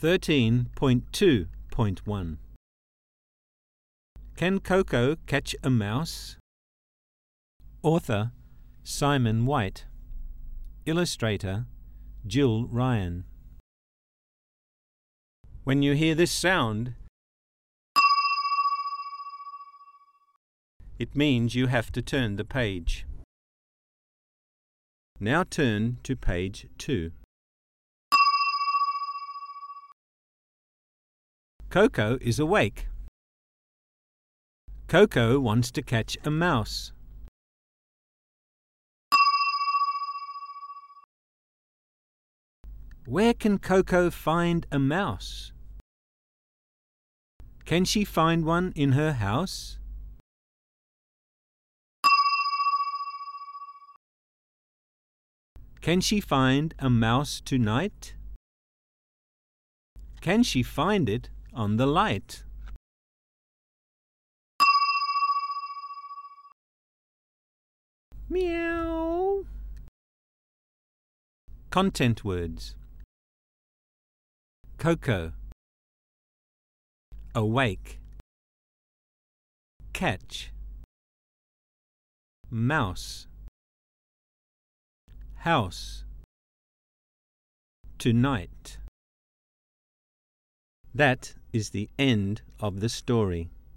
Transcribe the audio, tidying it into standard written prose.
13.2.1 Can Coco catch a mouse? Author Simon White. Illustrator Jill Ryan. When you hear this sound, it means you have to turn the page. Now turn to page 2. Coco is awake. Coco wants to catch a mouse. Where can Coco find a mouse? Can she find one in her house? Can she find a mouse tonight? Can she find it on the light? Meow. Content words: Coco, awake, catch, mouse, house, tonight. That is the end of the story.